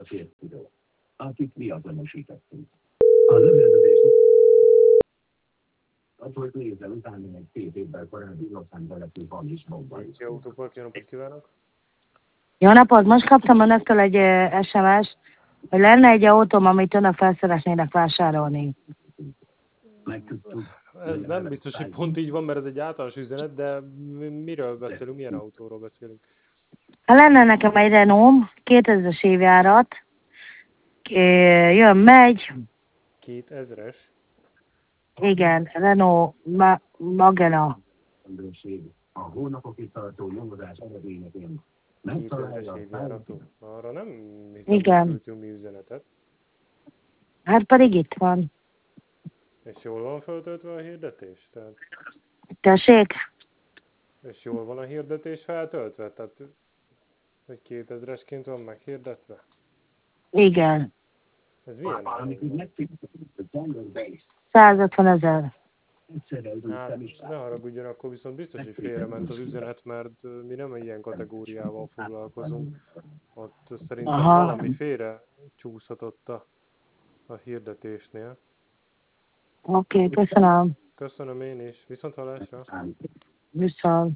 Ki autópark, jó napot kívánok! Jó napot! Most kaptam önöktől egy SMS-t, hogy lenne egy autóm, amit önök fel szeretnének vásárolni. Ez nem biztos, hogy pont így van, mert ez egy általános üzenet, de miről beszélünk, milyen autóról beszélünk? Lenne nekem egy Renault, 2000-es évjárat, jön, megy, 2000-es? igen, Renault Magena. 2000-es évjáratú? Arra nem hiszem, igen. hogy küldtünk mi üzenetet. Hát pedig itt van. És jól van feltöltve a hirdetés? Tehát... Tessék? És jól van a hirdetés feltöltve? Tehát, hogy 2000-esként van meghirdetve? Igen. Ez milyen áron? 150 000. Hát, ne haragudjon, akkor viszont biztos, hogy félrement az üzenet, mert mi nem ilyen kategóriával foglalkozunk. Ott szerintem valami félre csúszhatott a hirdetésnél. Oké, köszönöm. Köszönöm én is. Viszont hallásra. Viszont.